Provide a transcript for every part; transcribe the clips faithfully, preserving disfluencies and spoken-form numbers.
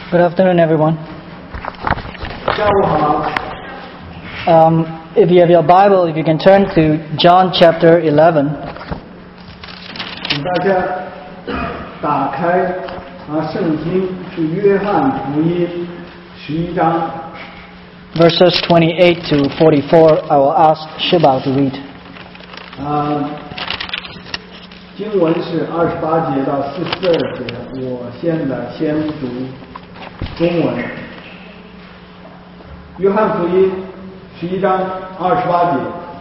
Good afternoon, everyone. 下午好。 Um, if you have your Bible, if you can turn to John chapter eleven. 请大家打开啊圣经是约翰福音十一章 Verses twenty-eight to forty-four, I will ask Shibao to read. 啊，经文是二十八节到四十二节，我现在先读中文。约翰福音十一章二十八节。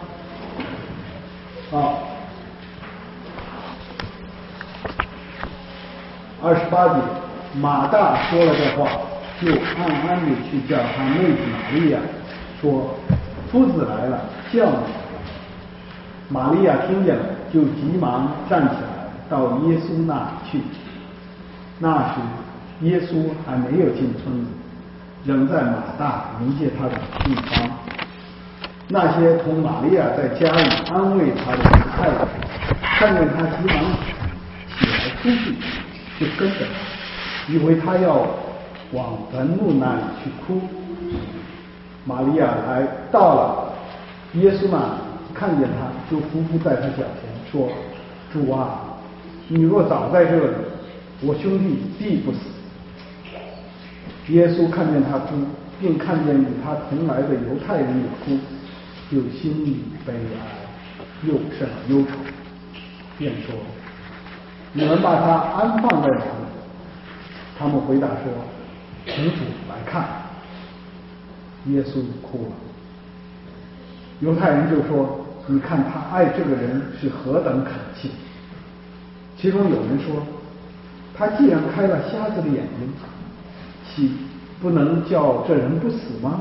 好。二十八节，马大说了这话，就暗暗地去叫他妹子玛利亚，说：“夫子来了，叫你。”玛利亚听见了，就急忙站起来，到耶稣那里去。那时，耶稣还没有进村子，仍在马大迎接他的地方。那些同玛利亚在家里安慰他的犹太人，看见他急忙起来出去，就跟着他，以为他要往坟墓那里去哭。玛利亚来到了耶稣那里，看见他，就伏伏在他脚前说：“主啊，你若早在这里，我兄弟必不死。”耶稣看见他哭，并看见与他同来的犹太人也哭，就心里悲哀，又甚忧愁，便说：“你们把他安放在哪里？”他们回答说：“请主来看。”耶稣哭了。犹太人就说：“你看他爱这个人是何等恳切。”其中有人说：“他既然开了瞎子的眼睛，岂不能叫这人不死吗？”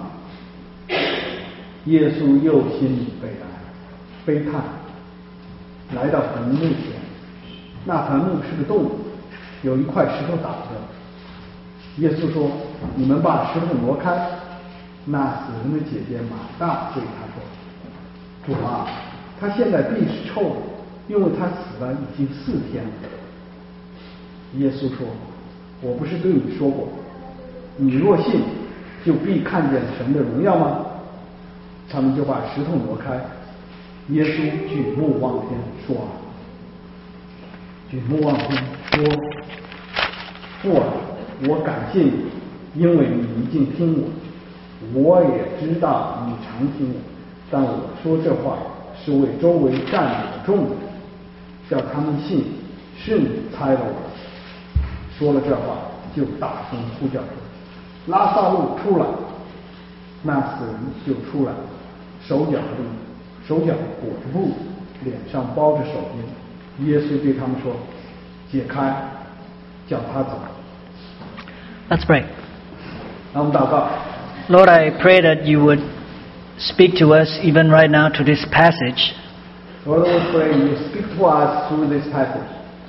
耶稣又心里悲哀悲叹，来到坟墓前，那坟墓是个洞，有一块石头挡着。耶稣说：“你们把石头挪开。”那死人的姐姐马大对他说：“主啊，他现在必是臭的，因为他死了已经四天了。”耶稣说：“我不是对你说过，你若信，就必看见神的荣耀吗？”他们就把石头挪开。耶稣举目望天说：“举目望天说，父啊，我感谢你，因为你已经听我。我也知道你常听我，但我说这话是为周围站着的众人，叫他们信是你差了我。”说了这话，就大声呼叫说：“拉撒路出来！”那死人就出来了，手脚里手脚裹着布，脸上包着手巾。耶稣对他们说：“解开，叫他走。” Let's pray. 让我们祷告。 Lord, I pray that you would speak to us even right now to this passage. Lord, we pray you speak to us through this passage.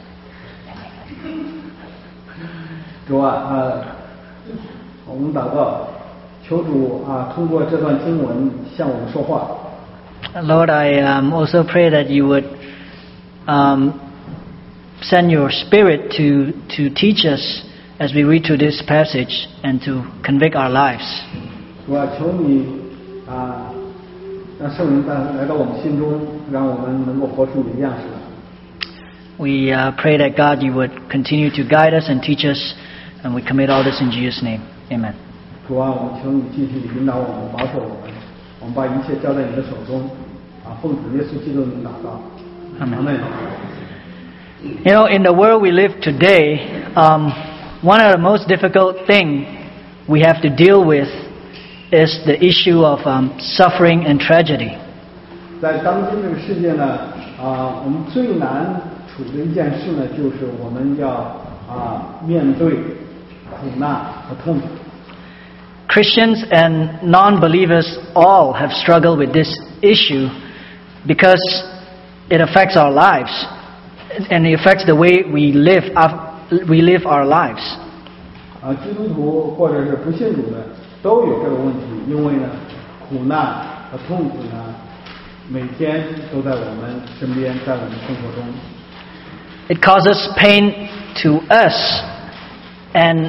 主啊，呃，我们祷告，求主啊，通过这段经文向我们说话。 Lord, I um, also pray that you would um, send your Spirit to to teach us as we read through this passage and to convict our lives. 主啊，求你啊，让圣灵来来到我们心中，让我们能够活出你的样式来。 We uh, pray that God, you would continue to guide us and teach us, and we commit all this in Jesus' name. Amen. 主啊，我们求你继续引导我们，保守我们，我们把一切交在你的手中。啊，奉主耶稣基督的名祷告。阿门。 You know, in the world we live today, um, one of the most difficult thing we have to deal with is the issue of um, suffering and tragedy. 在当今这个世界呢，啊，我们最难处的一件事呢，就是我们要啊面对苦难和痛苦。 Christians and non-believers all have struggled with this issue because it affects our lives and it affects the way we live our, we live our lives. 啊，基督徒或者是不信主的都有这个问题，因为呢，苦难和痛苦呢，每天都在我们身边，在我们生活中。 It causes pain to us and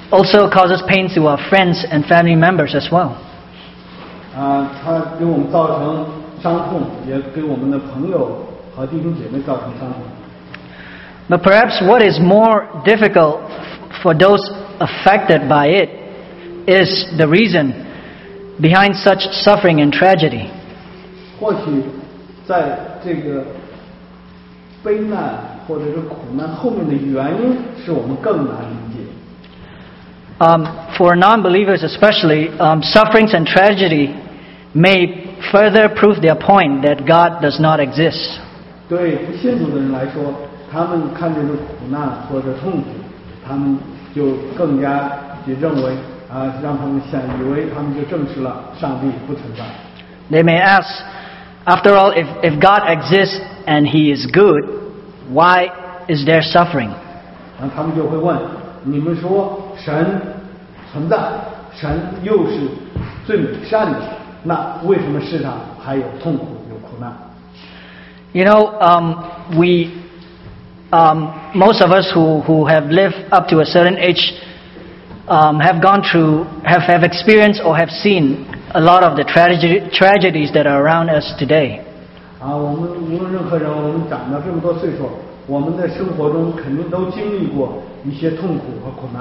also causes pain to our friends and family members as well. 啊，它给我们造成伤痛，也给我们的朋友和弟兄姐妹造成伤痛。 But perhaps what is more difficult for those affected by it is the reason behind such suffering and tragedy. 或许在这个悲难或者是苦难后面的原因，是我们更难理解。 Um, for non-believers especially, um, sufferings and tragedy may further prove their point that God does not exist. 对不信主的人来说，他们看这个苦难或者痛苦，他们就更加就认为啊，让他们想以为他们就证实了上帝不存在。 They may ask, after all, if, if God exists and He is good, why is there suffering? 然后他们就会问：你们说神存在，神又是最美善的，那为什么世上还有痛苦有苦难？ You know, um, we, um, most of us who, who have lived up to a certain age um, have gone through, have, have experienced or have seen a lot of the tragedy, tragedies that are around us today. 啊，我们无论任何人，我们长到这么多岁数，我们在生活中肯定都经历过一些痛苦和苦难。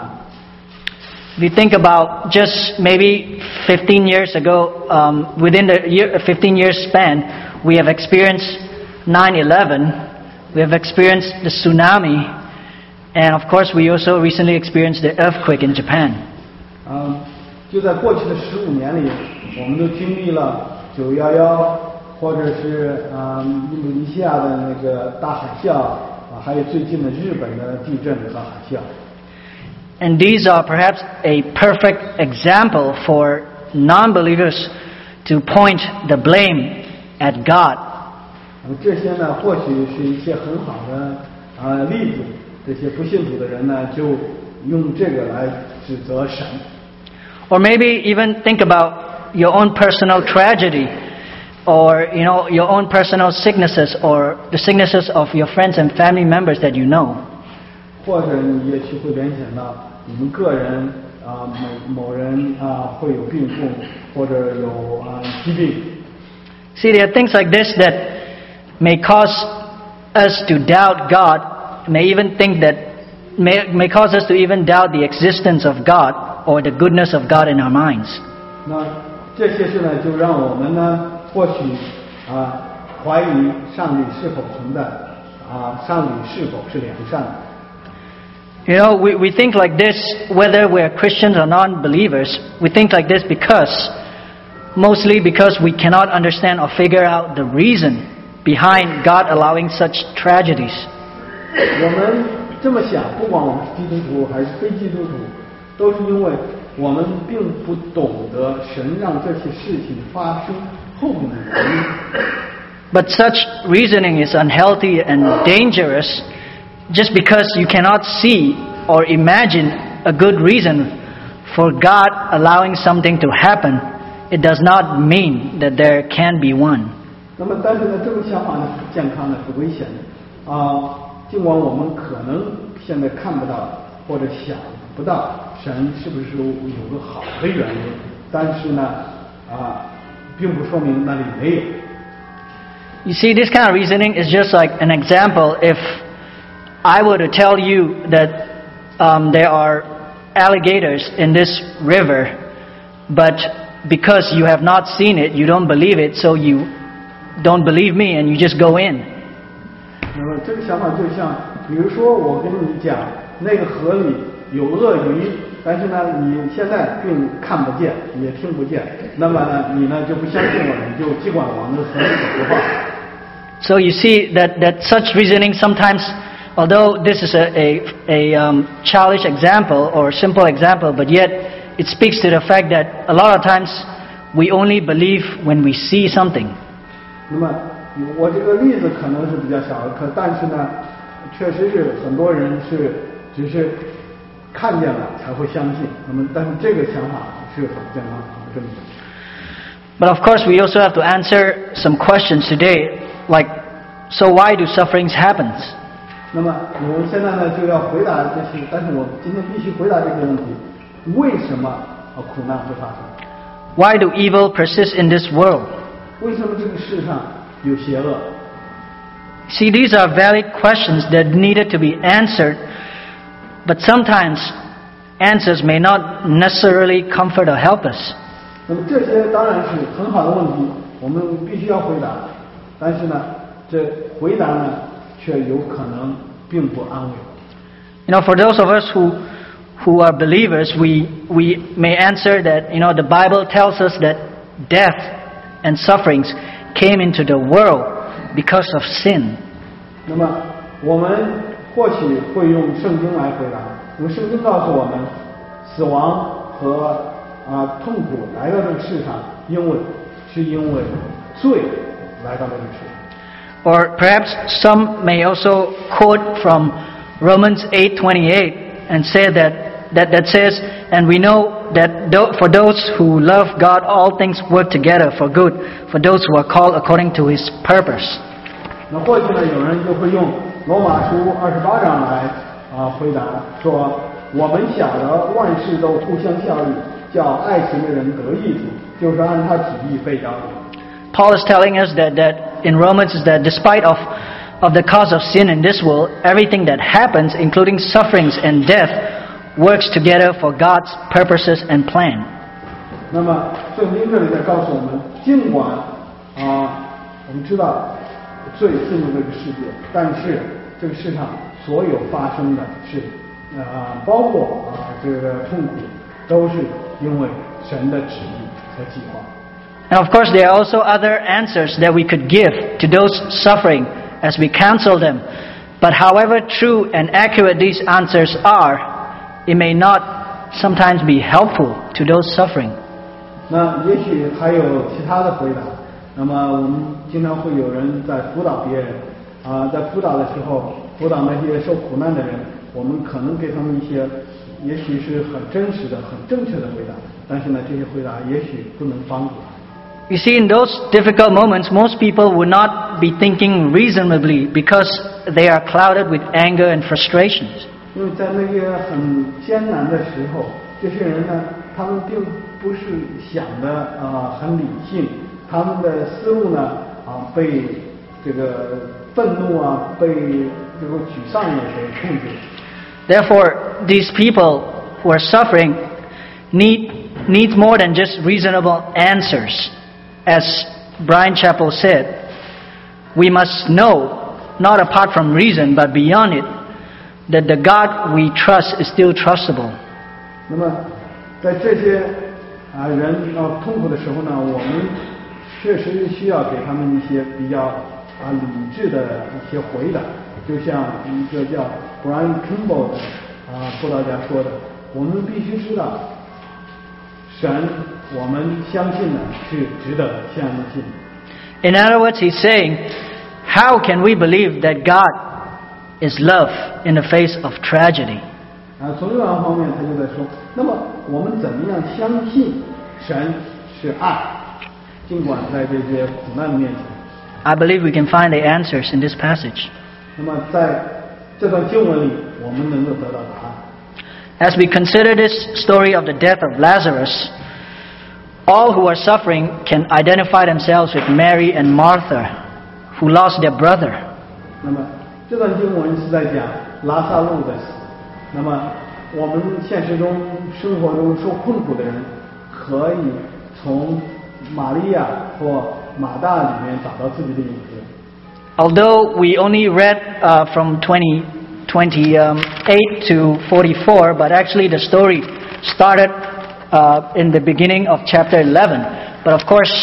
If you think about just maybe fifteen years ago, um, within the year, fifteen year span, we have experienced nine eleven, we have experienced the tsunami, and of course we also recently experienced the earthquake in Japan. 嗯，就在过去的十五年里，我们都经历了九幺幺，或者是嗯印度尼西亚的那个大海啸，啊，还有最近的日本的地震和海啸。 And these are perhaps a perfect example for non-believers to point the blame at God. 这些呢，或许是一些很好的啊例子。这些不信主的人呢，就用这个来指责神。 Or maybe even think about your own personal tragedy, or you know your own personal sicknesses, or the sicknesses of your friends and family members that you know. 或者你也许会联想到你们个人啊某某人啊会有病痛，或者有啊疾病。 See, there are things like this that may cause us to doubt God, may even think that, may, may cause us to even doubt the existence of God or the goodness of God in our minds. 那这些事呢，就让我们呢，或许啊怀疑上帝是否存在，啊上帝是否是良善的。 You know, we, we think like this, whether we're Christians or non-believers, we think like this because, mostly because we cannot understand or figure out the reason behind God allowing such tragedies. 我们这么想，不管我们是基督徒还是非基督徒，都是因为我们并不懂得神让这些事情发生后面的原因。 But such reasoning is unhealthy and dangerous just because you cannot see or imagine a good reason for God allowing something to happen. It does not mean that there can be one. 那么，但是呢，这种想法呢是健康的，是危险的啊。尽管我们可能现在看不到或者想不到神是不是有个好的原因，但是呢，啊，并不说明那里没有。 You see, this kind of reasoning is just like an example. If I were to tell you that um, there are alligators in this river, but because you have not seen it, you don't believe it, so you don't believe me and you just go in. 那么这个想法就像，比如说我跟你讲那个河里有鳄鱼，但是呢你现在并看不见，也听不见，那么呢你呢就不相信我，你就尽管往那个河里走的话。 So you see that, that such reasoning sometimes, although this is a, a, a um, childish example or simple example, but yet it speaks to the fact that a lot of times we only believe when we see something. 那么我这个例子可能是比较小儿科，但是呢，确实是很多人是只是看见了才会相信。那么，但是这个想法是很健康、很正确。 But of course, we also have to answer some questions today, like, so why do sufferings happen? 那么我们现在呢就要回答这些，但是我今天必须回答这些问题。 为什么啊苦难会发生？ Why do evil persist in this world? 为什么这个世上有邪恶？ See, these are valid questions that needed to be answered, but sometimes answers may not necessarily comfort or help us. 那么这些当然是很好的问题，我们必须要回答。但是呢，这回答呢，却有可能并不安慰。 You know, for those of us who who are believers, we we may answer that, you know, the Bible tells us that death and sufferings came into the world because of sin. 那么我们或许会用圣经来回答，因为圣经告诉我们，死亡和啊痛苦来到这个世上，因为是因为罪来到这个世上。 Or perhaps some may also quote from Romans eight twenty-eight and say that that that says, and we know that for those who love God, all things work together for good, for those who are called according to His purpose. 那或许呢，有人就会用罗马书二十八章来啊回答说，我们晓得万事都互相效力，叫爱情的人得益处，就是按他旨意被招的。 Paul is telling us that that in Romans is that despite of of the cause of sin in this world, everything that happens, including sufferings and death, works together for God's purposes and plan. 那么圣经这里在告诉我们，尽管啊我们知道罪进入这个世界，但是这个世上所有发生的事啊，包括啊这个痛苦，都是因为神的旨意和计划。 And of course, there are also other answers that we could give to those suffering as we counsel them. But however true and accurate these answers are, it may not sometimes be helpful to those suffering. 那也许还有其他的回答。那么我们经常会有人在辅导别人啊，在辅导的时候，辅导那些受苦难的人，我们可能给他们一些，也许是很真实的、很正确的回答，但是呢，这些回答也许不能帮助他。 You see, in those difficult moments, most people would not be thinking reasonably because they are clouded with anger and frustrations. 因为在那些很艰难的时候，这些人呢，他们并不是想的啊、呃、很理性，他们的思路呢啊、呃、被这个愤怒啊，被这个沮丧也所控制。 Therefore, these people who are suffering need need more than just reasonable answers. As Brian Chappell said, we must know, not apart from reason, but beyond it, that the God we trust is still trustable. 那么，在这些啊人啊痛苦的时候呢，我们确实需要给他们一些比较啊理智的一些回答，就像一个叫 Brian Kimball 的啊布道家说的，我们必须知道，神我们相信的是值得相信。 In other words, he's saying, how can we believe that God is love in the face of tragedy? 啊，从另外一方面，他就在说，那么我们怎么样相信神是爱，尽管在这些苦难面前。 I believe we can find the answers in this passage. 那么在这段经文里，我们能够得到答案。 As we consider this story of the death of Lazarus, all who are suffering can identify themselves with Mary and Martha, who lost their brother. 那么这段经文是在讲拉萨路的死。那么我们现实中生活中受困苦的人，可以从玛利亚或马大里面找到自己的影子。 Although we only read uh, from twenty, twenty-eight to forty-four, but actually the story started uh, in the beginning of chapter eleven. But of course,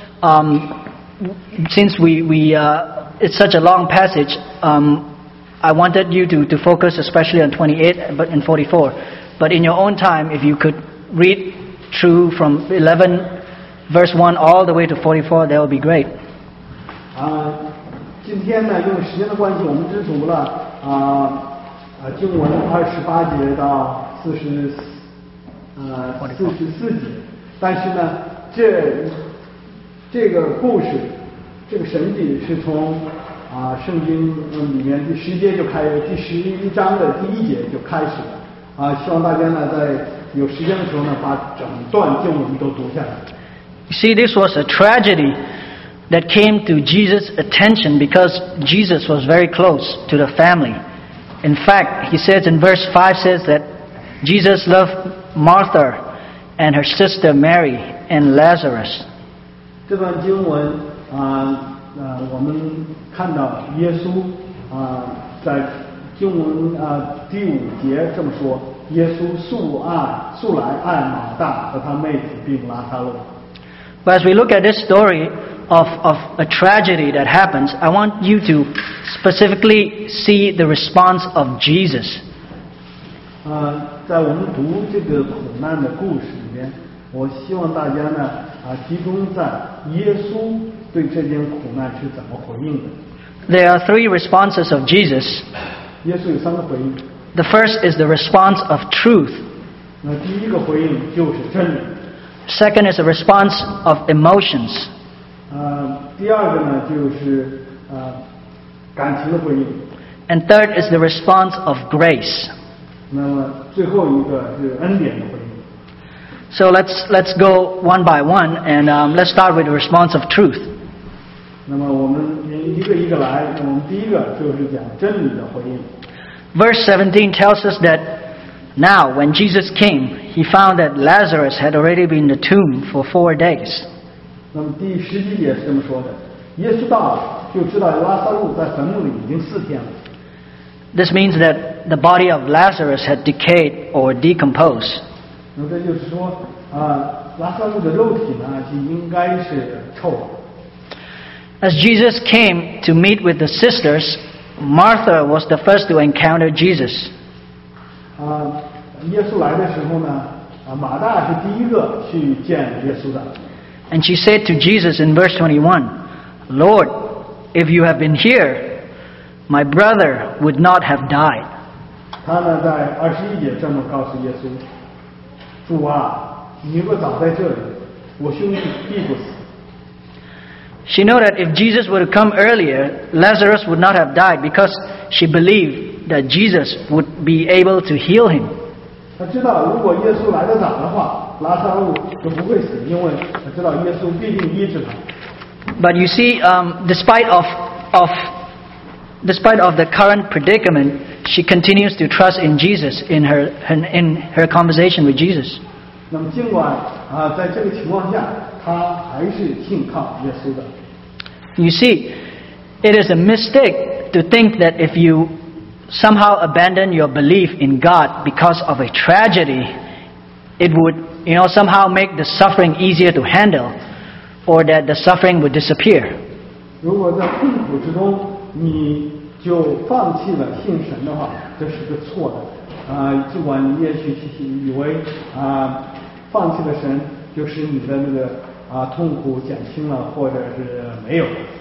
um, since we, we uh, it's such a long passage, um, I wanted you to, to focus especially on twenty-eight but in forty-four. But in your own time, if you could read through from eleven verse one all the way to forty-four, that would be great. 啊，今天呢，因为时间的关系，我们只读了啊啊经文二十八节到四十呃四十四节，但是呢，这这个故事，这个神迹是从啊圣经里面第十节就开，第十一章的第一节就开始了啊，希望大家呢在有时间的时候呢，把整段经文都读下来。 You see, this was a tragedy that came to Jesus' attention because Jesus was very close to the family. In fact, he says in verse five says that Jesus loved Martha and her sister Mary and Lazarus. 这段经文啊呃，我们看到耶稣啊在经文啊第五节这么说：耶稣素爱素来爱马大和他妹子并拉撒路。 But as we look at this story of, of a tragedy that happens, I want you to specifically see the response of Jesus. 呃，在我们读这个苦难的故事里边，我希望大家呢啊集中在耶稣对这件苦难是怎么回应的。 There are three responses of Jesus. 耶稣有三个回应。 The first is the response of truth. 那第一个回应就是真理。 Second is a response of emotions. 呃，第二个呢就是呃感情的回应。 And third is the response of grace. 那么最后一个是恩典的回应。 So let's let's go one by one, and um, let's start with the response of truth. 那么我们一个一个来。那我们第一个就是讲真理的回应。 Verse seventeen tells us that now, when Jesus came, he found that Lazarus had already been in the tomb for four days. 那么第十七节是这么说的：耶稣到了，就知道拉撒路在坟墓里已经四天了。 This means that the body of Lazarus had decayed or decomposed. 那这就是说，啊，拉撒路的肉体呢，是应该是臭了。 As Jesus came to meet with the sisters, Martha was the first to encounter Jesus. 啊，耶稣来的时候呢，啊，马大是第一个去见耶稣的。 And she said to Jesus in verse twenty-one, Lord, if you have been here, my brother would not have died. 他呢，在二十一节这么告诉耶稣：主啊，你如果早在这里，我兄弟必不死。 She knew that if Jesus would have come earlier, Lazarus would not have died because she believed that Jesus would be able to heal him. 他知道，如果耶稣来得早的话，拉撒路就不会死，因为他知道耶稣必定医治他。 But you see, um, despite of of despite of the current predicament, she continues to trust in Jesus in her in her conversation with Jesus. 那么尽管啊，在这个情况下，他还是信靠耶稣的。 You see, it is a mistake to think that if you somehow abandon your belief in God because of a tragedy, it would, you know, somehow make the suffering easier to handle, or that the suffering would disappear. 如果在痛苦之中，你就放弃了信神的话，这是个错的。啊，尽管你也许以为啊，放弃了神，就使你的那个啊痛苦减轻了，或者是没有。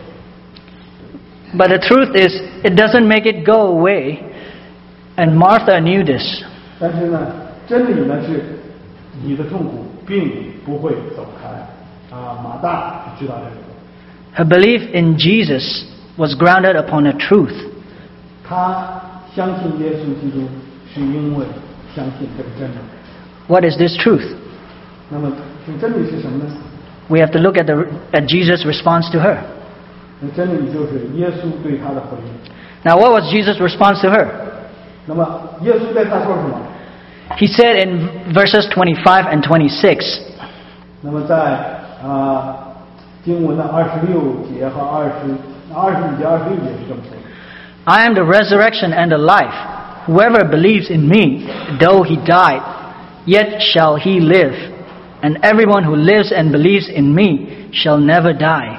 But the truth is, it doesn't make it go away, and Martha knew this. 但是呢，真理呢是，你的痛苦并不会走开。啊，马大知道这个。 Her belief in Jesus was grounded upon a truth. 他相信耶稣基督，是因为相信这个真理。 What is this truth? 那么，这个真理是什么呢？ We have to look at the at Jesus' response to her. 那真理就是耶稣对他的回应。 Now, what was Jesus' response to her? 那么，耶稣对他说什么？ He said in verses twenty-five and twenty-six. 那么在啊经文的二十六节和二十二十五节、二十六节是这么说。 I am the resurrection and the life. Whoever believes in me, though he died, yet shall he live. And everyone who lives and believes in me shall never die.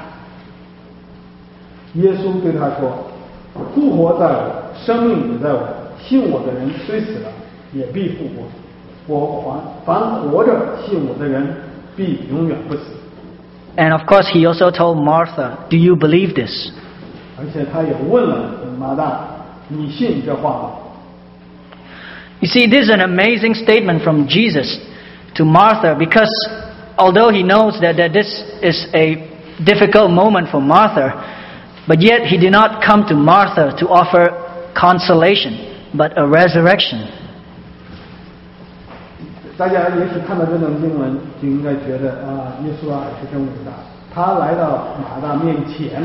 耶稣对他说：“复活在我，生命也在我。信我的人虽死了，也必复活。我还凡活着信我的人，必永远不死。” And of course, he also told Martha, "Do you believe this?" 而且他也问了马大：“你信这话吗？” You see, this is an amazing statement from Jesus to Martha, because although he knows that, that this is a difficult moment for Martha, but yet he did not come to Martha to offer consolation, but a resurrection. 大家也许看到这种经文，就应该觉得啊，耶稣啊是真伟大。他来到马大面前，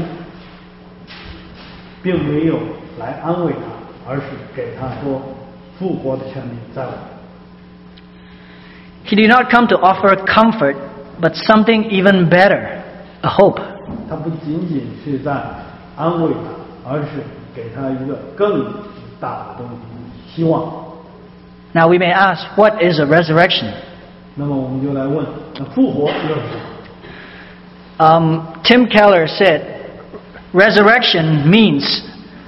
并没有来安慰他，而是给他说复活的权利在我。 He did not come to offer comfort, but something even better, a hope. 他不仅仅是在安慰他，而是给他一个更大的东西，希望。 Now we may ask, what is a resurrection? 那么我们就来问，那复活又是什么？ Um, Tim Keller said, resurrection means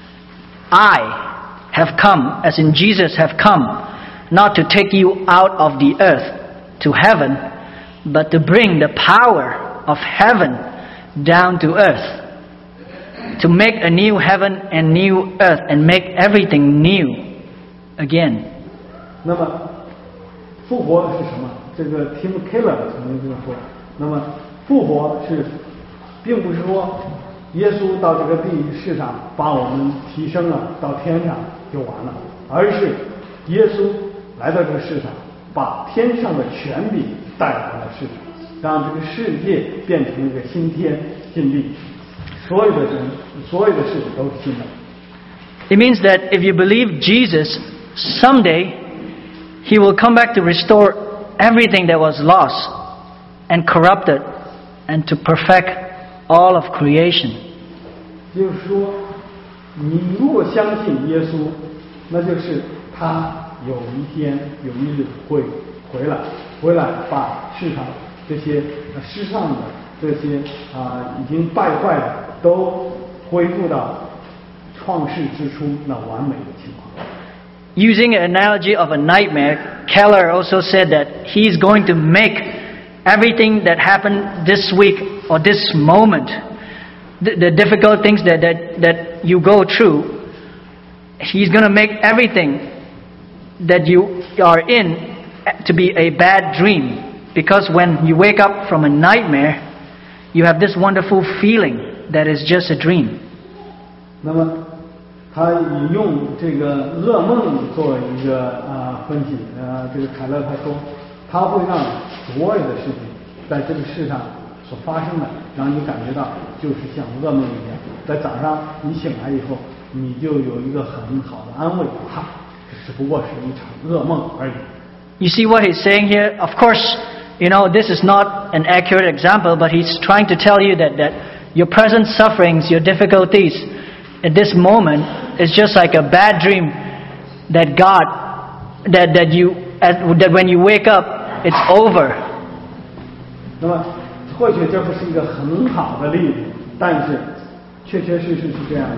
I have come, as in Jesus have come, not to take you out of the earth to heaven, but to bring the power of heaven down to earth, to make a new heaven and new earth and make everything new again. 那么复活是什么？这个 Tim Keller 曾经这么说。那么复活是，并不是说耶稣到这个地世上把我们提升了到天上就完了，而是耶稣来到这个世上，把天上的权柄带来了世上，让这个世界变成一个新天新地，所有的人，所有的事情都是新的。 It means that if you believe Jesus, someday He will come back to restore everything that was lost and corrupted and to perfect all of creation. 就是说，你如果相信耶稣，那就是他有一天有一日会回来，回来把世上这些世上的这些啊、呃、已经败坏的都恢复到创世之初那完美的情况。 Using an analogy of a nightmare, Keller also said that he's going to make everything that happened this week or this moment, the, the difficult things that, that, that you go through, he's going to make everything that you are in to be a bad dream. Because when you wake up from a nightmare, you have this wonderful feeling that is just a dream. 那么他以用这个噩梦作为一个啊、呃、分析，呃，这个凯勒他说，他会让所有的事情在这个世上所发生的，让你感觉到就是像噩梦一样，在早上你醒来以后，你就有一个很好的安慰，哈，这只不过是一场噩梦而已。 You see what he's saying here? Of course, you know, this is not an accurate example, but he's trying to tell you that, that your present sufferings, your difficulties at this moment is just like a bad dream that God, that, that you, that when you wake up, it's over. 那么或许这不是一个很好的例子，但是确确实实是这样的。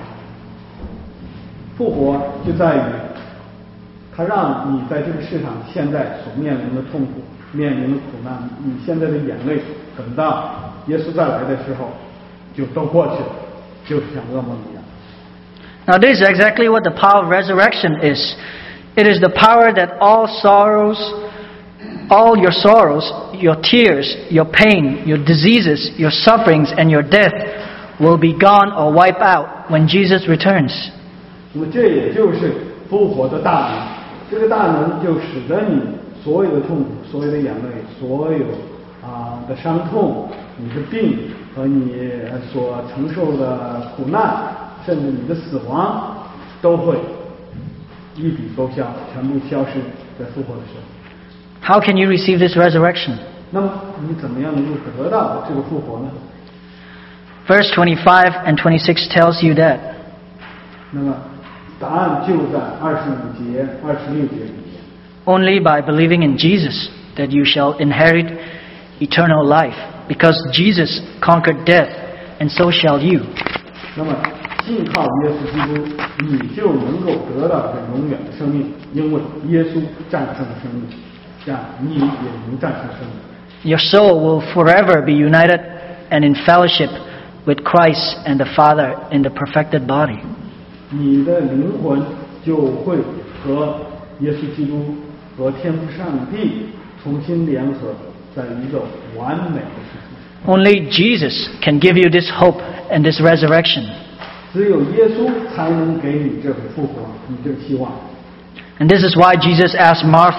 复活就在于它让你在这个世上现在所面临的痛苦、面临的苦难，你现在的眼泪，等到耶稣再来的时候，就都过去了，就是像噩梦一样。 Now this is exactly what the power of resurrection is. It is the power that all sorrows, all your sorrows, your tears, your pain, your diseases, your sufferings, and your death will be gone or wiped out when Jesus returns. 那么这也就是复活的大能，这个大能就使得你所有的痛苦、所有的眼泪、所有啊、呃、的伤痛、你的病和你所承受的苦难，甚至你的死亡，都会一笔勾销，全部消失在复活的时候。 How can you receive this resurrection? 那么你怎么样能够得到这个复活呢？ Verse twenty-five and twenty-six tells you that. 那么答案就在二十五节、二十六节里面。 Only by believing in Jesus that you shall inherit eternal life, because Jesus conquered death, and so shall you. 那么信靠耶稣基督，你就能够得到这永远的生命，因为耶稣战胜了生命，这样你也能战胜生命。 Your soul will forever be united and in fellowship with Christ and the Father in the perfected body. 你的灵魂就会和耶稣基督和天父上帝重新联合，在一个完美的世界。 Only Jesus can give you this hope and this resurrection. 只有耶稣才能给你这个复活，你这个希望。 And this is why Jesus asked Martha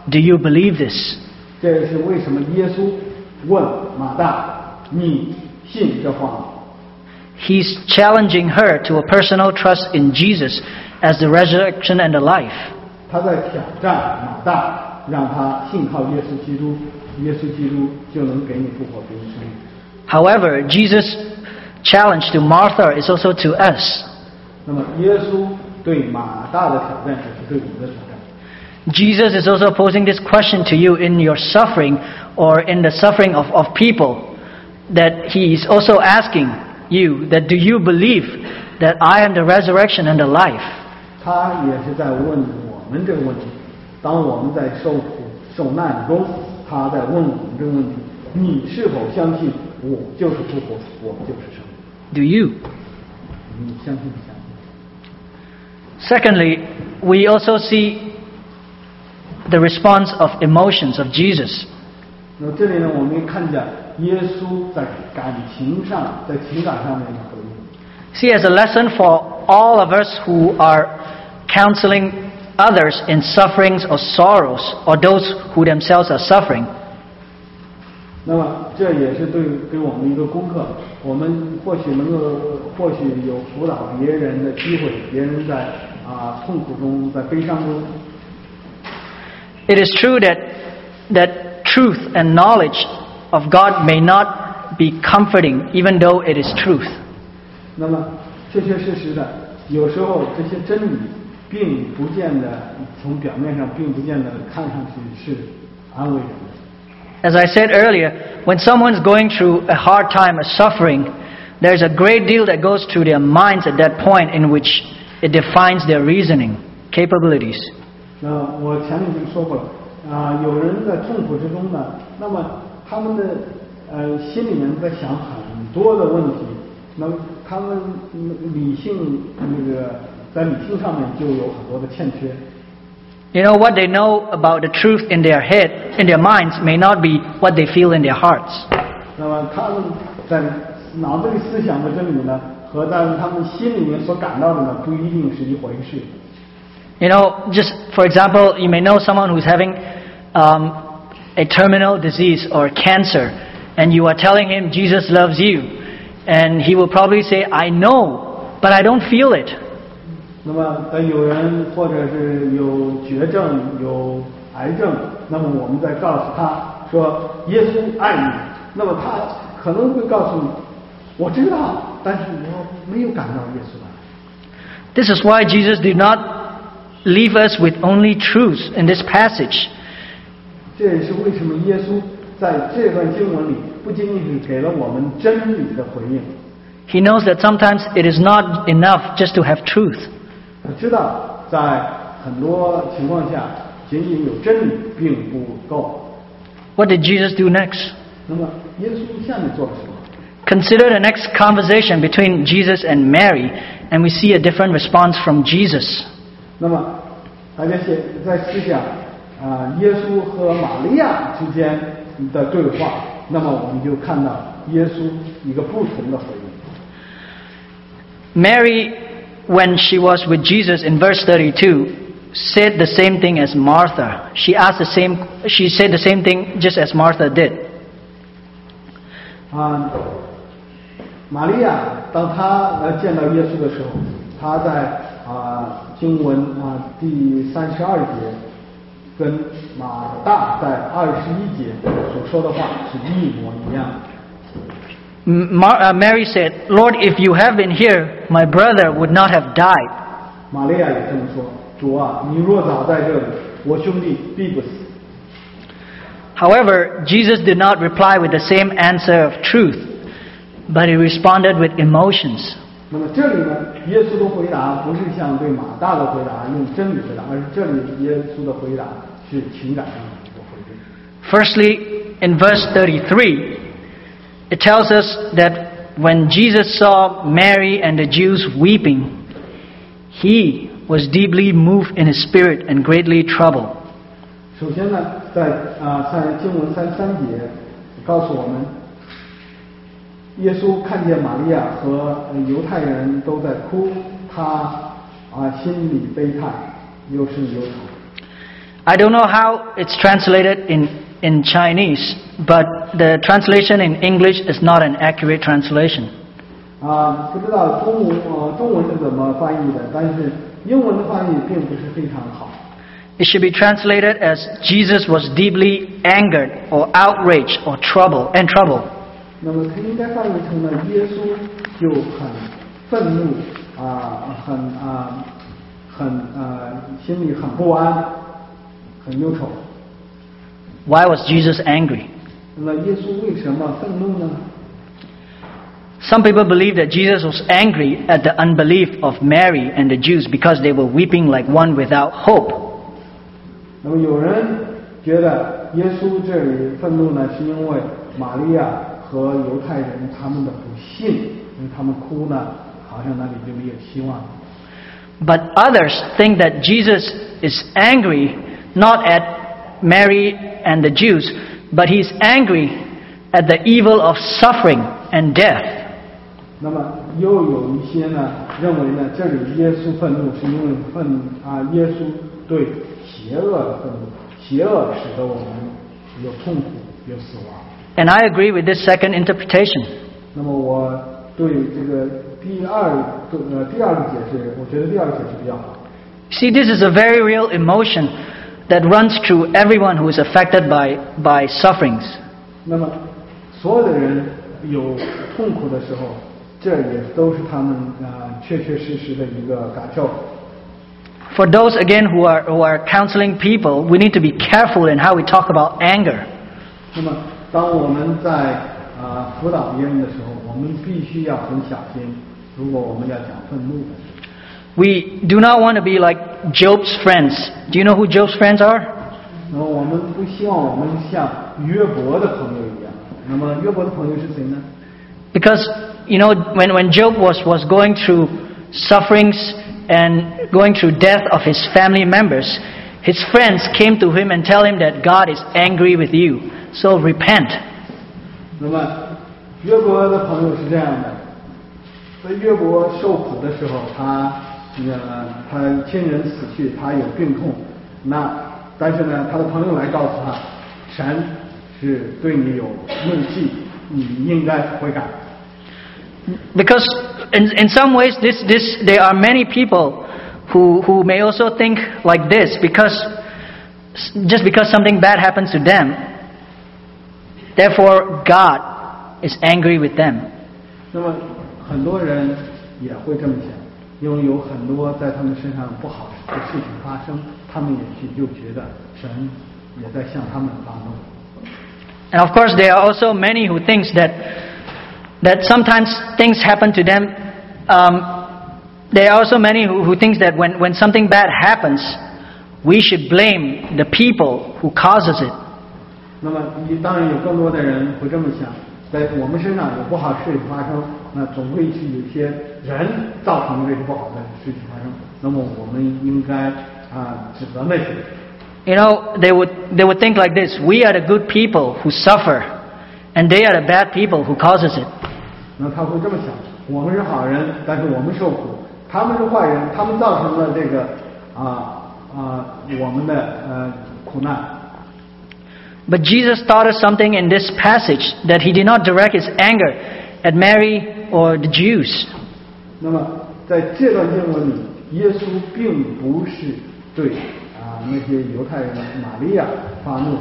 Do you believe this? 这也是为什么耶稣问马大：“你信这话吗？” He's challenging her to a personal trust in Jesus as the resurrection and the life. 他在挑战马大，让他信靠耶稣基督，耶稣基督就能给你复活的生命。 However, Jesus' challenge to Martha is also to us. 那么，耶稣对马大的挑战也是对我们的挑战。 Jesus is also posing this question to you in your suffering or in the suffering of, of people, that he is also asking you that do you believe that I am the resurrection and the life? 他也是在问我们这个问题。当我们在受苦受难中，他在问我们这个问题：你是否相信我就是复活，我就是生命 Do you? 你相信不相信？ Secondly, we also see the response of emotions of Jesus. 那这里呢，我们看见耶稣在感情上，在情感上面的回应。 See, as a lesson for all of us who are counseling others in sufferings or sorrows, or those who themselves are suffering. 那么这也是对给我们一个功课，我们或许能够，或许有辅导别人的机会，别人在啊痛苦中，在悲伤中。 It is true that that truth and knowledge of God may not be comforting, even though it is truth. 那么确确实实的，有时候这些真理并不见得从表面上并不见得看上去是安慰人的。 As I said earlier, when someone's going through a hard time, a suffering, there's a great deal that goes through their minds at that point in which it defines their reasoning capabilities. 那我前面已经说过了，啊、呃，有人在痛苦之中呢，那么他们的呃心里面在想很多的问题，那么他们理性那个在理性上面就有很多的欠缺。 You know, what they know about the truth in their head, in their minds, may not be what they feel in their hearts. 那么他们在脑子里思想的真理呢，和在他们心里面所感到的呢，不一定是一回事。 You know, just for example, you may know someone who's having um, a terminal disease or cancer, and you are telling him Jesus loves you, and he will probably say, I know, but I don't feel it. 那么，当有人或者是有绝症、有癌症，那么我们再告诉他说耶稣爱你，那么他可能会告诉你，我知道，但是我没有感到耶稣的爱。 This is why Jesus did not leave us with only truths in this passage. 这也是为什么耶稣在这段经文里不仅仅是给了我们真理的回应。 He knows that sometimes it is not enough just to have truth. 他知道在很多情况下，仅仅有真理并不够。 What did Jesus do next? 那么耶稣下面做了什么？ Consider the next conversation between Jesus and Mary, and we see a different response from Jesus. 那么大家写在思想啊、呃，耶稣和玛利亚之间的对话，那么我们就看到耶稣一个不同的回应。 Mary, when she was with Jesus in verse thirty-two, said the same thing as Martha. She asked the same. She said the same thing just as Martha did. 啊，玛利亚当她来见到耶稣的时候，她在啊经文啊第三十二节跟马大在二十一节所说的话是一模一样的。 Mar- uh, Mary said, Lord, if you had been here, my brother would not have died. 玛利亚也这么说，主啊，你若早在这里，我兄弟必不死。 However, Jesus did not reply with the same answer of truth, but he responded with emotions. 那么这里呢，耶稣的回答不是像对马大的回答用真理回答，而是这里耶稣的回答是情感上的一个回应。 Firstly, in verse thirty-three, it tells us that when Jesus saw Mary and the Jews weeping, he was deeply moved in his spirit and greatly troubled. 首先呢，在啊在经文三十三节告诉我们，耶稣看见玛利亚和犹太人都在哭，他啊心里悲叹，忧深忧愁。 I don't know how it's translated in, in Chinese, but the translation in English is not an accurate translation. 啊，不知道中文啊中文是怎么翻译的，但是英文的翻译并不是非常好。 It should be translated as Jesus was deeply angered or outraged or troubled and troubled. 那么它应该翻译成了耶稣就很愤怒啊，很啊，很啊，心里很不安，很忧愁。 Why was Jesus angry? 那么耶稣为什么愤怒呢？ Some people believe that Jesus was angry at the unbelief of Mary and the Jews because they were weeping like one without hope. 那么有人觉得耶稣这里愤怒呢，是因为玛利亚和犹太人他们的不信，因为他们哭呢，好像那里就没有希望。 But others think that Jesus is angry not at Mary and the Jews, but he's angry at the evil of suffering and death. 那么又有一些呢认为呢，这里耶稣愤怒是因为愤啊，耶稣对邪恶的愤怒，邪恶使得我们有痛苦，有死亡。 And I agree with this second interpretation. 那么我对这个第二呃第二个解释，我觉得第二个解释比较好。 See, this is a very real emotion that runs through everyone who is affected by by sufferings. 那么所有的人有痛苦的时候，这也都是他们啊、呃、确确实实的一个感受。 For those again who are who are counseling people, we need to be careful in how we talk about anger. 那么当我们在啊、呃、辅导别人的时候，我们必须要很小心。如果我们要讲愤怒的时候 We do not want to be like Job's friends. Do you know who Job's friends are? 那么我们不希望我们像约伯的朋友一样。那么约伯的朋友是谁呢？ Because you know when when Job was was going through sufferings and going through death of his family members, his friends came to him and tell him that God is angry with you. So repent. 那么约伯的朋友是这样的，在约伯受苦的时候，他呃他亲人死去，他有病痛，那但是呢，他的朋友来告诉他，神是对你有怒气，你应该悔改。 Because in in some ways this this there are many people who who may also think like this because just because something bad happens to them, therefore God is angry with them. 那么很多人也会这么想，因为有很多在他们身上不好的事情发生，他们也许就觉得神也在向他们发怒。 And of course there are also many who thinks that that sometimes things happen to them. Um, there are also many who, who thinks that when, when something bad happens, we should blame the people who causes it. 那么当然有更多的人会这么想，在我们身上有不好的事情发生，那总会是有些人造成这些不好的事情发生，那么我们应该啊指责那些人。 You know, they would they would think like this: we are the good people who suffer, and they are the bad people who causes it. 那他会这么想，我们是好人，但是我们受苦，他们是坏人，他们造成了这个啊啊我们的呃苦难。 But Jesus taught us something in this passage that he did not direct his anger at Mary or the Jews. 那么在这段经文里，耶稣并不是对啊那些犹太人玛利亚发怒。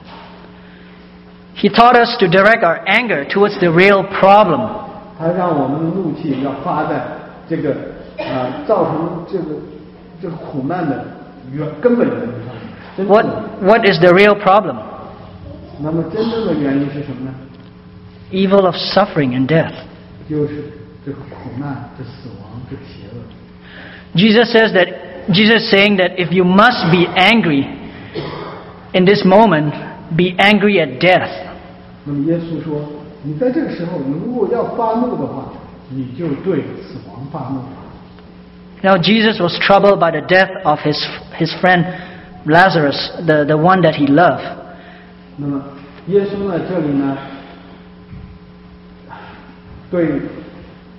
He taught us to direct our anger towards the real problem. 他让我们的怒气要发在这个啊造成这个这个苦难的原根本原因上。 What what is the real problem? 那么真正的原因是什么呢？ Evil of suffering and death. 就是这个苦难、这死亡、这个邪恶。 Jesus says that Jesus is saying that if you must be angry in this moment, be angry at death. 那么耶稣说，你在这个时候，你如果要发怒的话，你就对死亡发怒。 Now Jesus was troubled by the death of his his friend Lazarus, the, the one that he loved. 那么耶稣呢，这里呢，对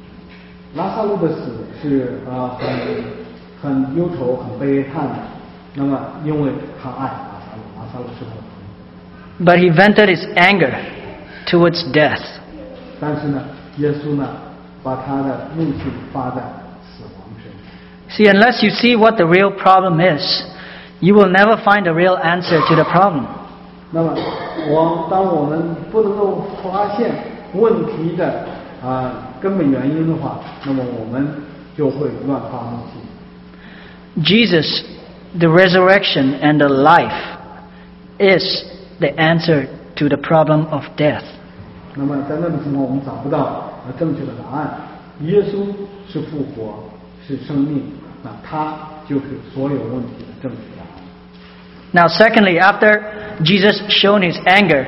拉萨路的死是啊、呃、很很忧愁、很悲叹的。 那么因为他爱拉撒路，拉撒路是他的朋友。 But he vented his anger towards death. 但是呢，耶稣呢，把他的怒气发在死亡身上。 See, unless you see what the real problem is, you will never find a real answer to the problem. 那么，我当我们不能够发现问题的啊、呃、根本原因的话，那么我们就会乱发怒气。 Jesus, the resurrection and the life, is the answer to the problem of death. 那么在那个情况，我们找不到正确的答案。耶稣是复活，是生命，那他就是所有问题的正确答案。 Now, secondly, after Jesus shown his anger,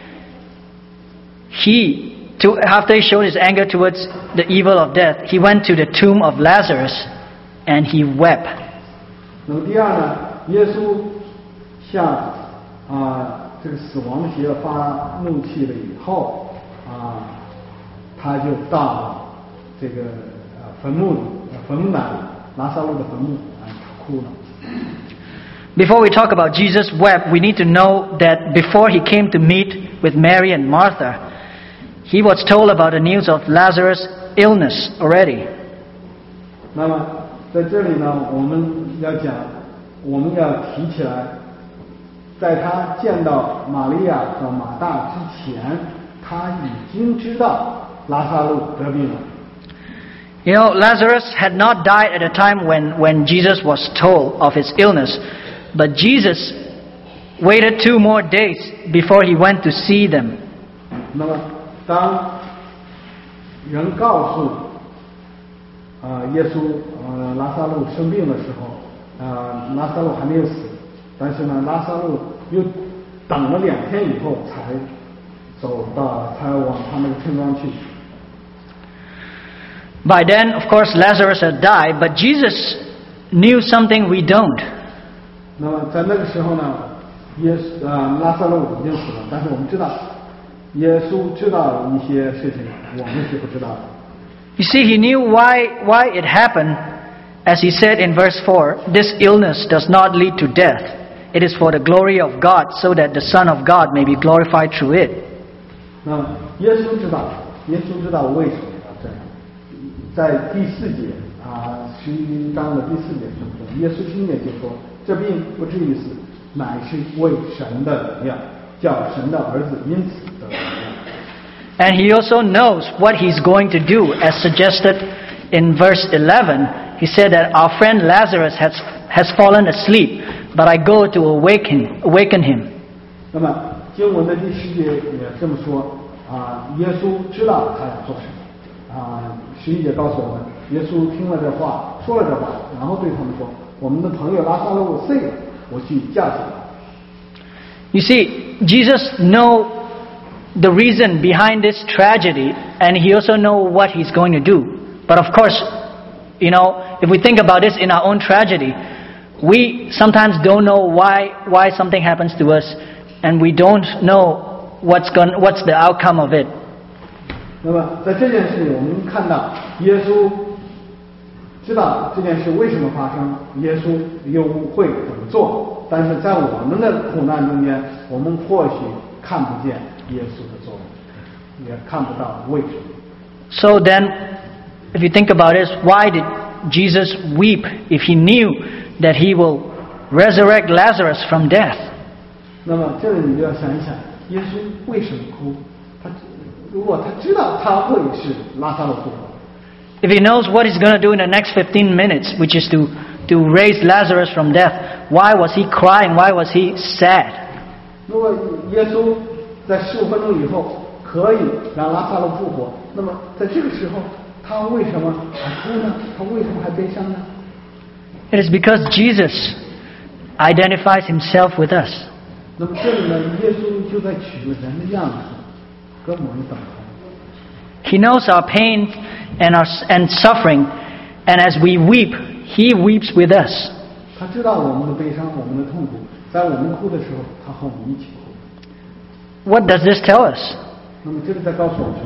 he, to, after he showed his anger towards the evil of death, he went to the tomb of Lazarus and he wept. 那么第二呢，耶稣向啊、这个死亡邪发怒气了以后啊、他就到了这个呃坟墓呃坟墓那里，拉撒路的坟墓啊，他哭了。 Before we talk about Jesus wept, we need to know that before he came to meet with Mary and Martha, he was told about the news of Lazarus' illness already. 那么在这里呢，我们要讲，我们要提起来，在他见到玛利亚和马大之前，他已经知道拉撒路得病了。 You know, Lazarus had not died at a time when, when Jesus was told of his illness, but Jesus waited two more days before he went to see them. 那么，当人告诉啊、呃、耶稣呃拉撒路生病的时候，啊、呃、拉撒路还没有死，但是呢，拉撒路又等了两天以后才走到，才往他那个村庄去。 By then, of course, Lazarus had died, but Jesus knew something we don't. 那么在那个时候呢，耶稣啊、呃、拉撒路已经死了，但是我们知道，耶稣知道一些事情，我们是不知道的。 You see, he knew why, why it happened. As he said in verse four, this illness does not lead to death. It is for the glory of God, so that the Son of God may be glorified through it. 那么耶稣知道，耶稣知道为什么要这样。在第四节啊，十一章的第四节中说，耶稣亲眼就说，这病不至于死，乃是为神的荣耀，叫神的儿子因此得荣耀。 And he also knows what he's going to do, as suggested in verse eleven. He said that our friend Lazarus has, has fallen asleep, but I go to awaken, awaken him. 那么经文的第十节也这么说啊，耶稣知道他要做什么啊。十一节告诉我们，耶稣听了这话，说了这话，然后对他们说：“我们的朋友拉撒路睡了，我去叫醒他。” You see, Jesus knows the reason behind this tragedy, and he also knows what he's going to do. But of course, you know, if we think about this in our own tragedy, we sometimes don't know why why something happens to us, and we don't know what's going what's the outcome of it. 那么在这件事里，我们看到耶稣知道这件事为什么发生，耶稣又会怎么做。但是在我们的苦难中间，我们或许看不见耶稣的作用，也看不到为什么。 So then, if you think about it, why did Jesus weep if he knew that he will resurrect Lazarus from death? 那么这里你就要想一想，耶稣为什么哭？他如果他知道他会是拉撒路复活。 If he knows what he's going to do in the next fifteen minutes, which is to, to raise Lazarus from death, why was he crying? Why was he sad? 如果耶稣在十五分钟以后可以让拉撒路复活，那么在这个时候他为什么还哭呢？他为什么还悲伤呢？ It is because Jesus identifies himself with us. 那么这里呢，耶稣就在取了人的样子，跟我们等同。 He knows our pain and our and suffering, and as we weep, he weeps with us. 他知道我们的悲伤，我们的痛苦，在我们哭的时候，他和我们一起哭。 What does this tell us? 那么这个在告诉我们什么？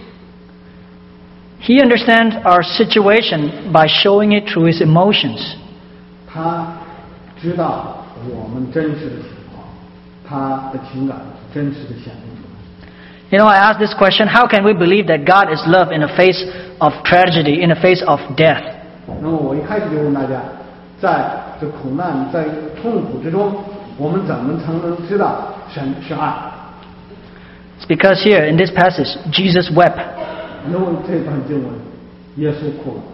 He understands our situation by showing it through his emotions. 他知道我们真实的情况，他的情感真实的显露出来。 You know, I ask this question, how can we believe that God is love in the face of tragedy, in the face of death? 那么我一开始就问大家，在这苦难、在痛苦之中，我们怎么才能知道神是爱？ It's because here in this passage, Jesus wept. 那么这段经文，耶稣哭了。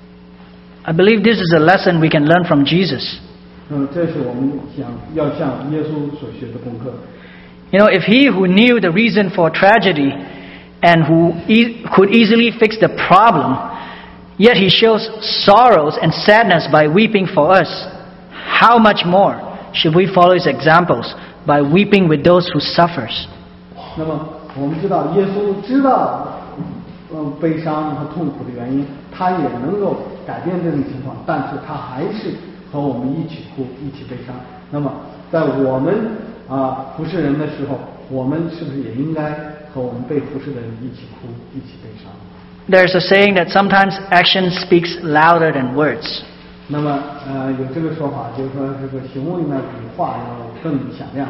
I believe this is a lesson we can learn from Jesus. 那么这是我们想要向耶稣所学的功课。 You know, if he who knew the reason for tragedy and who e- could easily fix the problem, yet he shows sorrows and sadness by weeping for us, how much more should we follow his examples by weeping with those who suffers? 那么我们知道，耶稣知道，嗯，悲伤和痛苦的原因，他也能够改变这种情况，但是他还是和我们一起哭，一起悲伤。那么在我们啊服侍人的时候，我们是不是也应该和我们被服侍的人一起哭，一起悲伤？ There's a saying that sometimes action speaks louder than words. 那么呃有这个说法，就是说这个行为呢比话要更响亮。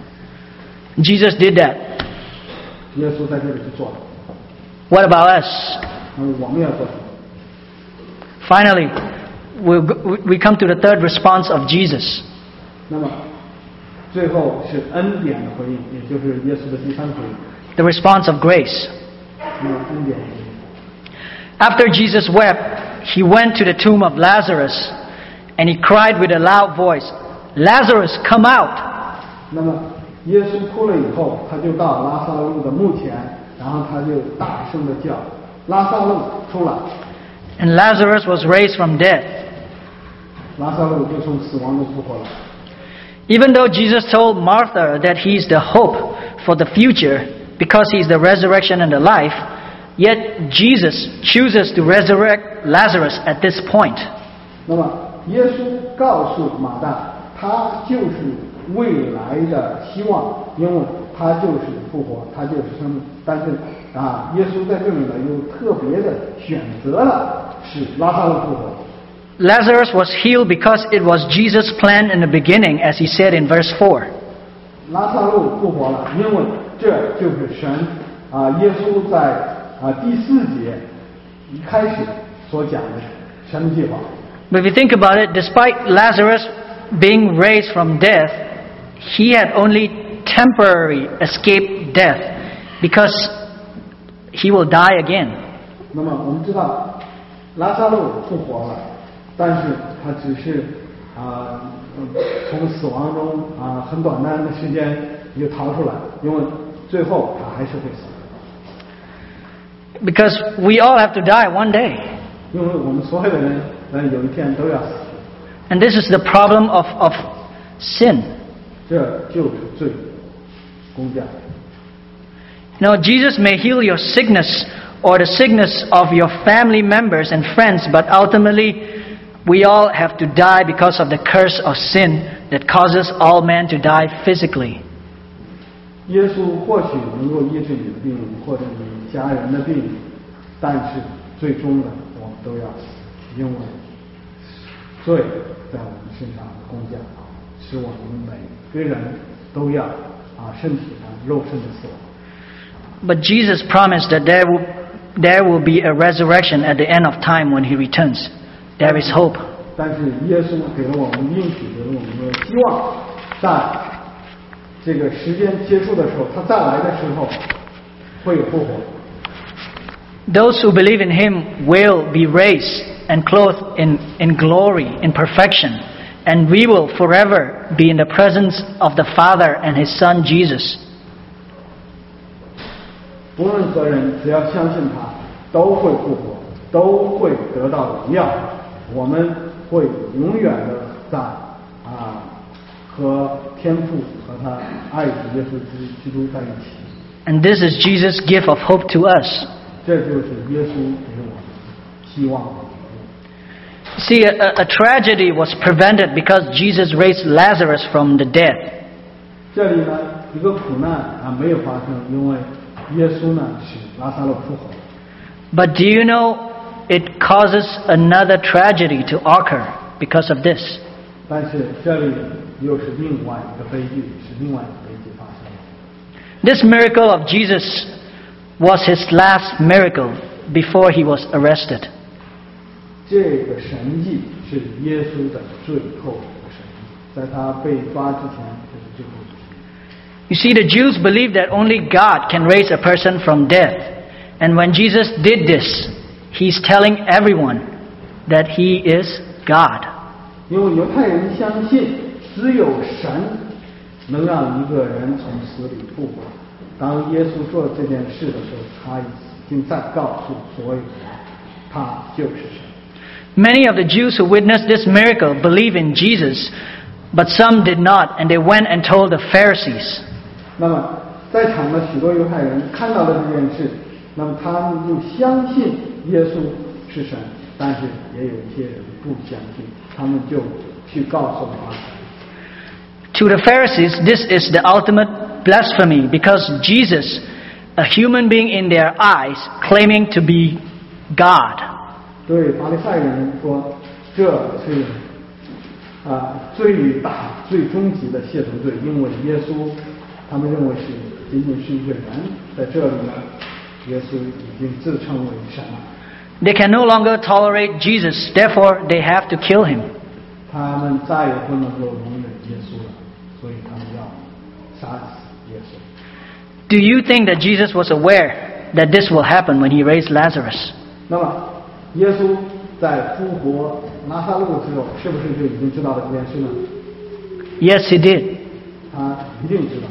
Jesus did that. 耶稣在这里去做了。 What about us? 那么我们要做什么？ Finally, we'll go- we come to the third response of Jesus. 那么最后是恩典的回应，也就是耶稣的第三回应。 The response of grace. 那么恩典的回应。 After Jesus wept, he went to the tomb of Lazarus and he cried with a loud voice, Lazarus, come out! 那么耶稣哭了以后，他就到拉撒路的墓前，然后他就大声的叫：“拉撒路出来！” And Lazarus was raised from death. 拉撒路就从死亡中复活了。 Even though Jesus told Martha that he's the hope for the future because he's the resurrection and the life, yet Jesus chooses to resurrect Lazarus at this point. 那么耶稣告诉马大，他就是未来的希望，因为他就是复活，他就是生命。但是啊，耶稣在这里呢，又特别的选择了使拉撒路复活。 Lazarus was healed because it was Jesus' plan in the beginning, as he said in verse four. 拉撒路复活了，因为这就是神啊，耶稣在啊第四节一开始所讲的神的计划。 But if you think about it, despite Lazarus being raised from death, he had only temporary escaped death because he will die again. 那么我们知道拉撒路复活了，但是他只是啊、呃、从死亡中啊、很短暂的时间又逃出来，因为最后他还是会死。 Because we all have to die one day. 因为我们所有的人呃有一天都要死， And this is the problem of, of sin. 这就是罪工价。 You know, Jesus may heal your sickness or the sickness of your family members and friends, but ultimately we all have to die because of the curse of sin that causes all men to die physically. 耶稣或许能够医治你的病，或者你家人的病，但是最终呢，我们都要死，因为罪在我们身上的工价，使我们每个人都要啊身体上肉身的死亡。 But Jesus promised that there will, there will be a resurrection at the end of time when He returns. There is hope. 但是耶稣给了我们应许，给了我们的希望，在这个时间结束的时候，他再来的时候会有复活。 Those who believe in Him will be raised and clothed in, in glory, in perfection, and we will forever be in the presence of the Father and His Son Jesus. 不论何人，只要相信他，都会复活，都会得到荣耀。我们会永远的在啊和天父和他爱子耶稣基督在一起。 And this is Jesus' gift of hope to us. 这就是耶稣给我们希望的礼物。 See, a, a tragedy was prevented because Jesus raised Lazarus from the dead. 这里呢，一个苦难啊没有发生，因为耶稣呢使拉撒路复活。 But do you know it causes another tragedy to occur because of this? 但是这里又是另外一个悲剧，是另外一个悲剧发生了。 This miracle of Jesus was his last miracle before he was arrested. 这个神迹是耶稣的最后的神迹，在他被抓之前，这是最后的神迹。 You see, the Jews believed that only God can raise a person from death. And when Jesus did this, he's telling everyone that he is God. 因为犹太人相信只有神能让一个人从死里复活。当耶稣做这件事的时候，他已经在告诉所有人，他就是神。 Many of the Jews who witnessed this miracle believe in Jesus, but some did not, and they went and told the Pharisees. 那么，在场的许多犹太人看到了这件事，那么他们就相信耶稣是神，但是也有一些人不相信，他们就去告诉他。 To the Pharisees, this is the ultimate blasphemy because Jesus, a human being in their eyes, claiming to be God. 对法利赛人说，这是啊、最大、最终极的亵渎罪，因为耶稣，他们认为是仅仅是一个人，在这里呢，耶稣已经自称为神了。 They can no longer tolerate Jesus, therefore they have to kill him. 他们再也不能够容忍耶稣了，所以他们要杀死耶稣。 Do you think that Jesus was aware that this will happen when he raised Lazarus? 那么，耶稣在复活拉撒路的时候，是不是就已经知道了这件事呢？ Yes, he did. 他一定知道。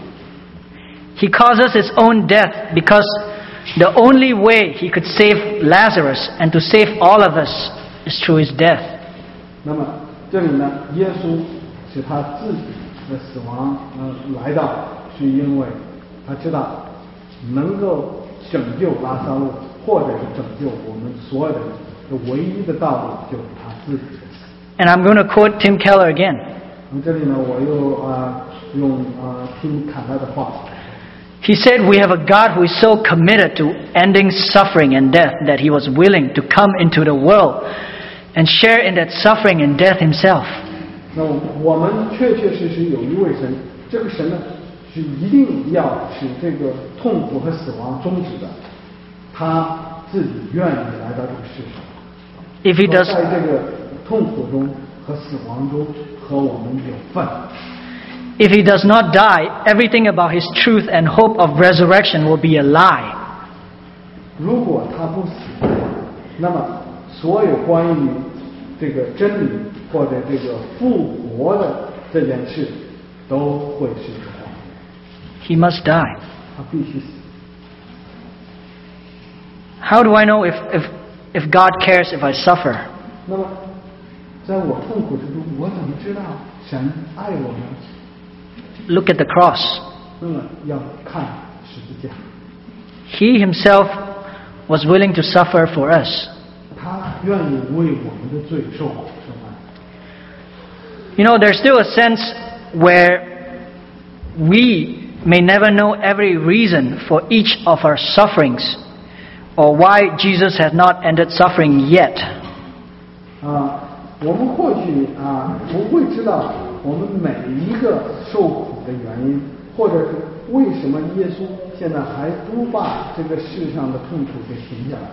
He causes his own death because the only way he could save Lazarus and to save all of us is through his death. 那么这里呢，耶稣是他自己的死亡，呃，来到，是因为他知道能够拯救拉撒路，或者是拯救我们所有的人的唯一的道路，就是他自己的死。 And I'm going to quote Tim Keller again. 那么这里呢，我又啊、呃、用啊、呃、听侃他的话。 He said, we have a God who is so committed to ending suffering and death that he was willing to come into the world and share in that suffering and death himself. 那我们确确实实有一位神，这个神呢是一定要使这个痛苦和死亡终止的，他自己愿意来到这个世上。 If he does, 在这个痛苦中和死亡中和我们有份。 if he does not die, everything about his truth and hope of resurrection will be a lie. 如果他不死，那么所有关于这个真理或者这个复活的这件事都会是个谎言。 He must die. 他必须死。 How do I know if, if, if God cares if I suffer? 那么，在我痛苦之中，我怎么知道神爱我呢？ Look at the cross. 那么要看十字架， He himself was willing to suffer for us. 他愿意为我们的罪受苦受难。 You know, there's still a sense where we may never know every reason for each of our sufferings or why Jesus has not ended suffering yet. 啊，我们或许啊不会知道我们每一个受苦的原因，或者是为什么耶稣现在还不把这个世上的痛苦给停下来。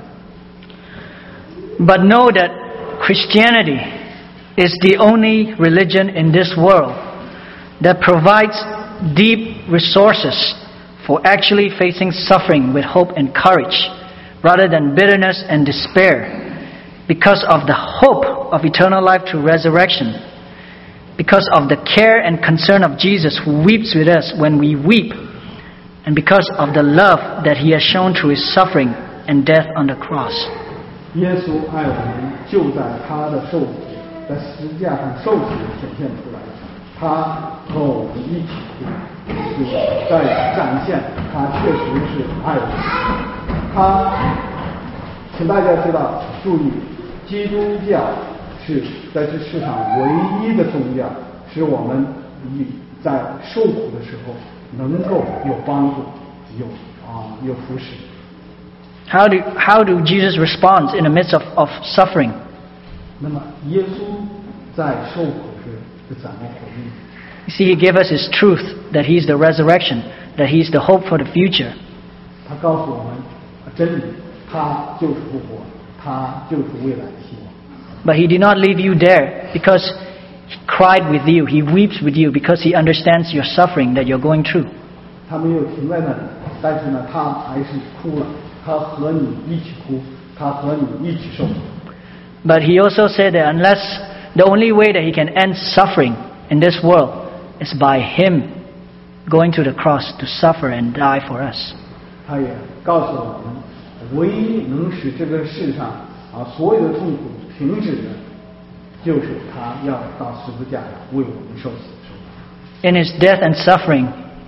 But know that Christianity is the only religion in this world that provides deep resources for actually facing suffering with hope and courage rather than bitterness and despair, because of the hope of eternal life through resurrection, because of the care and concern of Jesus who weeps with us when we weep, and because of the love that he has shown through his suffering and death on the cross. 耶稣爱我们，就在他的受苦，在十字架上受苦显现出来。他和我们一起是在展现他确实是爱我们。他，请大家知道，注意，基督教是在这世上唯一的宗教，使我们以在受苦的时候能够有帮助，有啊有扶持。 How do, how do Jesus respond in the midst of, of suffering? 那么，耶稣在受苦时的展望活命。 You see, He gave us His truth, that He's the resurrection, that He's the hope for the future. 他告诉我们真理，他就是复活，他就是未来的希望。 But He did not leave you there because He cried with you, He weeps with you because He understands your suffering that you're going through. 他没有停在那里，但是呢，他还是哭了，他和你一起哭，他和你一起受苦。 But He also said that unless the only way that He can end suffering in this world is by Him going to the cross to suffer and die for us. 他也告诉我们，唯一能使这个世上啊所有的痛苦停止的，就是他要到十字架上为我们受死受死。 In His death and suffering,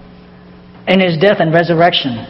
in His death and resurrection,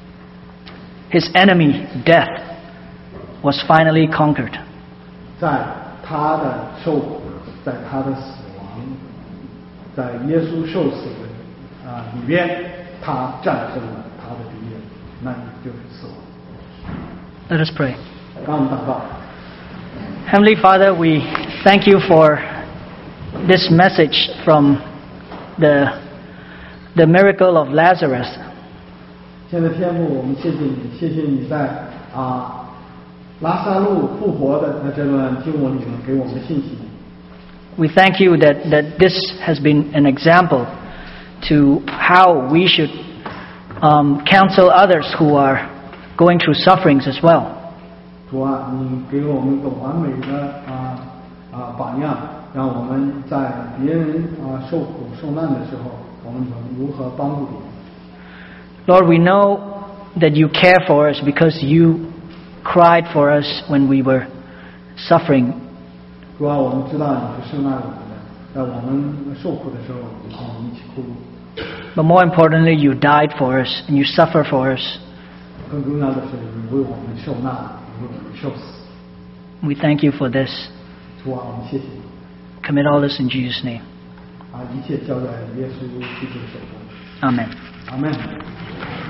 His enemy, death, was finally conquered. 在他的受苦，在他的死亡，在耶稣受死的啊里边，他战胜了他的敌人，那就是死亡。 Let us pray. 让我们祷告。 Heavenly Father, we thank You for this message from the, the miracle of Lazarus. 现在天父，我们谢谢你，谢谢你在啊拉萨路复活的那这段经文里面给我们的信息。 We thank You that, that this has been an example to how we should um, counsel others who are going through sufferings as well. 主啊，你给我们一个完美的啊啊榜样，让我们在别人啊受苦受难的时候，我们能如何帮助别人。 Lord, we know that You care for us because You cried for us when we were suffering. 主啊，我们知道你是受难我们的，在我们受苦的时候，你和我们一起哭。 But more importantly, You died for us and You suffer for us. 更重要的是，你为我们受难，你为我们受死。 We thank You for this. 主啊，我们谢谢你， Commit all this in Jesus' name. 啊，一切交在耶稣基督的手中。 Amen. 阿门。